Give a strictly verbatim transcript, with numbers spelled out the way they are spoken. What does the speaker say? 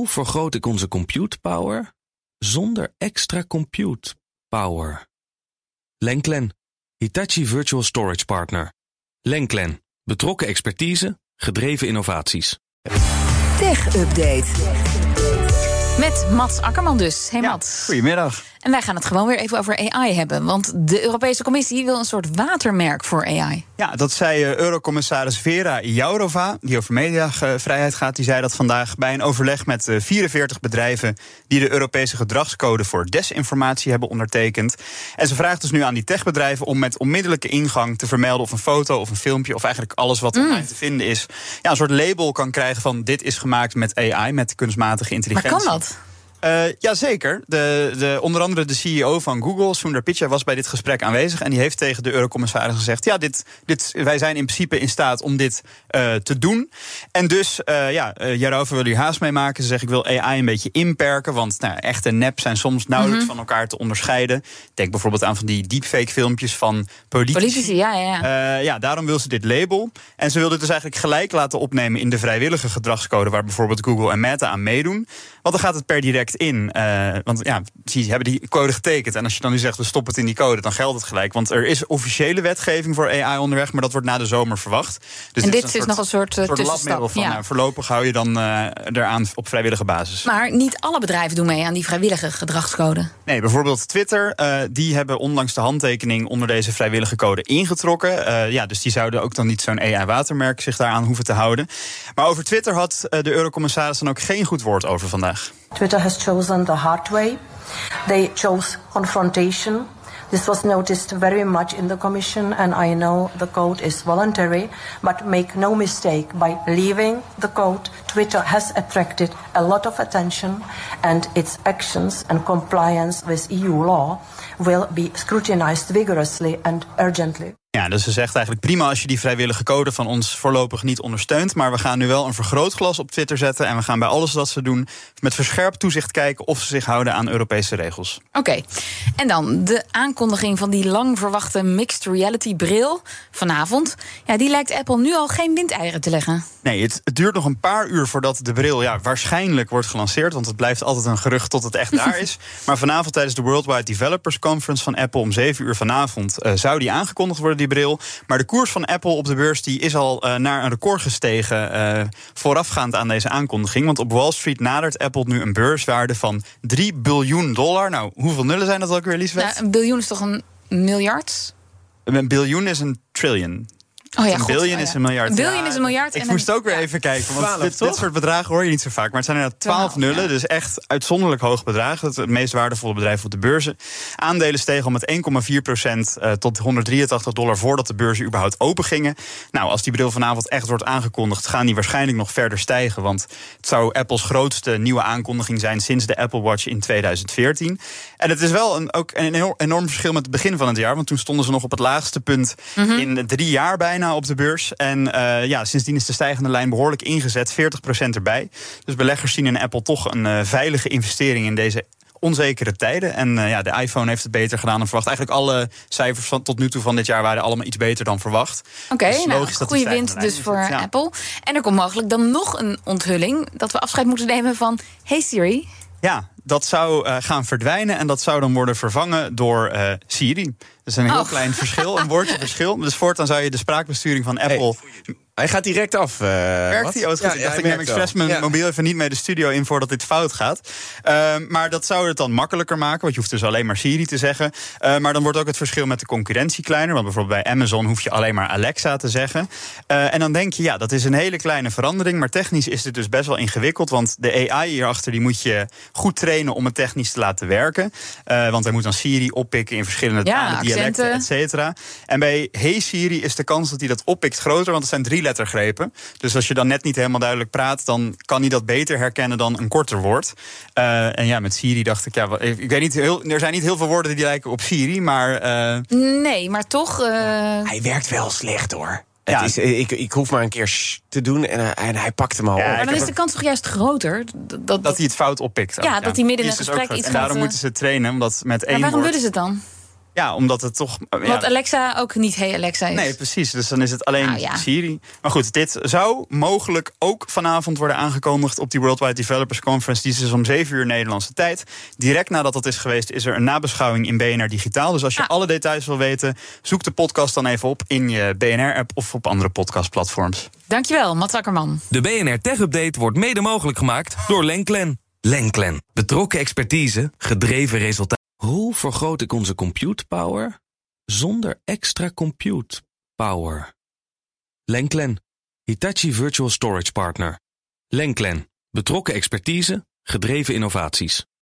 Hoe vergroot ik onze compute power zonder extra compute power? Lenklen, Hitachi Virtual Storage Partner. Lenklen, betrokken expertise, gedreven innovaties. Tech Update. Met Mats Akkerman dus. Hey Mats. Ja, goedemiddag. En wij gaan het gewoon weer even over A I hebben. Want de Europese Commissie wil een soort watermerk voor A I. Ja, dat zei uh, Eurocommissaris Vera Jourova, die over mediavrijheid gaat. Die zei dat vandaag bij een overleg met uh, vierenveertig bedrijven die de Europese gedragscode voor desinformatie hebben ondertekend. En ze vraagt dus nu aan die techbedrijven om met onmiddellijke ingang te vermelden of een foto of een filmpje of eigenlijk alles wat online mm. te vinden is, ja, een soort label kan krijgen van dit is gemaakt met A I, met kunstmatige intelligentie. Maar kan dat? Uh, Jazeker. De, de, onder andere de C E O van Google, Sundar Pichai, was bij dit gesprek aanwezig. En die heeft tegen de eurocommissaris gezegd, ja, dit, dit, wij zijn in principe in staat om dit uh, te doen. En dus, uh, ja, uh, Jourova wil hier haast mee maken. Ze zegt, ik wil A I een beetje inperken. Want nou, echt en nep zijn soms nauwelijks mm-hmm. van elkaar te onderscheiden. Denk bijvoorbeeld aan van die deepfake filmpjes van politici. Politici, ja, ja. Uh, ja, daarom wil ze dit label. En ze wil dit dus eigenlijk gelijk laten opnemen in de vrijwillige gedragscode, waar bijvoorbeeld Google en Meta aan meedoen. Want dan gaat het per direct in. Uh, want ja, ze hebben die code getekend. En als je dan nu zegt, we stoppen het in die code, dan geldt het gelijk. Want er is officiële wetgeving voor A I onderweg, maar dat wordt na de zomer verwacht. Dus en dit is, is soort, nog een soort, uh, soort labmiddel van, ja. nou, voorlopig hou je dan uh, eraan op vrijwillige basis. Maar niet alle bedrijven doen mee aan die vrijwillige gedragscode. Nee, bijvoorbeeld Twitter, uh, die hebben onlangs de handtekening onder deze vrijwillige code ingetrokken. Uh, ja, dus die zouden ook dan niet zo'n A I-watermerk zich daaraan hoeven te houden. Maar over Twitter had uh, de eurocommissaris dan ook geen goed woord over vandaag. Twitter has chosen the hard way. They chose confrontation. This was noticed very much in the Commission, and I know the code is voluntary, but make no mistake, by leaving the code, Twitter has attracted a lot of attention, and its actions and compliance with E U law will be scrutinized vigorously and urgently. Ja, dus ze zegt eigenlijk prima als je die vrijwillige code van ons voorlopig niet ondersteunt. Maar we gaan nu wel een vergrootglas op Twitter zetten. En we gaan bij alles wat ze doen met verscherpt toezicht kijken of ze zich houden aan Europese regels. Oké, okay. En dan de aankondiging van die lang verwachte mixed reality bril vanavond. Ja, die lijkt Apple nu al geen windeieren te leggen. Nee, het, het duurt nog een paar uur voordat de bril ja, waarschijnlijk wordt gelanceerd. Want het blijft altijd een gerucht tot het echt daar is. Maar vanavond tijdens de Worldwide Developers Conference van Apple om zeven uur vanavond uh, zou die aangekondigd worden, die bril. Maar de koers van Apple op de beurs die is al uh, naar een record gestegen uh, voorafgaand aan deze aankondiging. Want op Wall Street nadert Apple nu een beurswaarde van drie biljoen dollar. Nou, hoeveel nullen zijn dat ook weer, Liesbeth? Nou, een biljoen is toch een miljard? Een biljoen is een trillion. Oh ja, een God, biljoen oh ja. is een miljard. Een biljoen ja, is een miljard. Ik en moest een, ook weer ja. even kijken. Want twaalf, dit, toch? dit soort bedragen hoor je niet zo vaak. Maar het zijn inderdaad twaalf nullen. Ja. Dus echt uitzonderlijk hoog bedrag. Het, het meest waardevolle bedrijf op de beurzen. Aandelen stegen al met één komma vier procent uh, tot honderddrieëntachtig dollar voordat de beurzen überhaupt open gingen. Nou, als die bril vanavond echt wordt aangekondigd, gaan die waarschijnlijk nog verder stijgen. Want het zou Apples grootste nieuwe aankondiging zijn sinds de Apple Watch in tweeduizend veertien. En het is wel een, ook een enorm verschil met het begin van het jaar. Want toen stonden ze nog op het laagste punt mm-hmm. in drie jaar bijna op de beurs. En uh, ja, sindsdien is de stijgende lijn behoorlijk ingezet, veertig procent erbij. Dus beleggers zien in Apple toch een uh, veilige investering in deze onzekere tijden. En uh, ja, de iPhone heeft het beter gedaan dan verwacht. Eigenlijk alle cijfers van tot nu toe van dit jaar waren allemaal iets beter dan verwacht. Oké, okay, dus nou, goede winst dus voor het, ja. Apple. En er komt mogelijk dan nog een onthulling dat we afscheid moeten nemen van Hey Siri. Ja, dat zou uh, gaan verdwijnen en dat zou dan worden vervangen door uh, Siri. Dat is een heel oh. klein verschil, een woordje verschil. Dus voortaan zou je de spraakbesturing van Apple... Hey. Hij gaat direct af. Uh, Werkt hij? Oh, ja, ik dacht, ja, ik neem expres mijn ja. mobiel even niet mee de studio in voordat dit fout gaat. Uh, maar dat zou het dan makkelijker maken, want je hoeft dus alleen maar Siri te zeggen. Uh, maar dan wordt ook het verschil met de concurrentie kleiner. Want bijvoorbeeld bij Amazon hoef je alleen maar Alexa te zeggen. Uh, en dan denk je, ja, dat is een hele kleine verandering. Maar technisch is dit dus best wel ingewikkeld. Want de A I hierachter die moet je goed trainen om het technisch te laten werken. Uh, want hij moet dan Siri oppikken in verschillende ja, talen, dialecten, et cetera. En bij Hey Siri is de kans dat hij dat oppikt groter, want het zijn drie lettergrepen. Dus als je dan net niet helemaal duidelijk praat, dan kan hij dat beter herkennen dan een korter woord. Uh, en ja, met Siri dacht ik, ja, ik weet niet, heel, er zijn niet heel veel woorden die lijken op Siri, maar... Uh... Nee, maar toch... Uh... Hij werkt wel slecht, hoor. Ja. Het is, ik, ik hoef maar een keer sh te doen en, en hij pakt hem al ja, op. Maar dan is de kans toch juist groter? Dat, dat, dat hij het fout oppikt. Ja, ja, dat hij midden in een dus gesprek iets gaat... En daarom uh... moeten ze het trainen, omdat met maar één waarom woord... willen ze het dan? Ja, omdat het toch... Wat ja, Alexa ook niet Hey Alexa is. Nee, precies. Dus dan is het alleen Nou, ja. Siri. Maar goed, dit zou mogelijk ook vanavond worden aangekondigd op die Worldwide Developers Conference. Die is dus om zeven uur Nederlandse tijd. Direct nadat dat is geweest, is er een nabeschouwing in B N R Digitaal. Dus als je Ah. alle details wil weten, zoek de podcast dan even op in je B N R-app of op andere podcastplatforms. Dankjewel, Mats Akkerman. De B N R Tech Update wordt mede mogelijk gemaakt door Lenklen. Lenklen. Betrokken expertise, gedreven resultaten. Hoe vergroot ik onze compute power zonder extra compute power? Lenklen. Hitachi Virtual Storage Partner. Lenklen. Betrokken expertise, gedreven innovaties.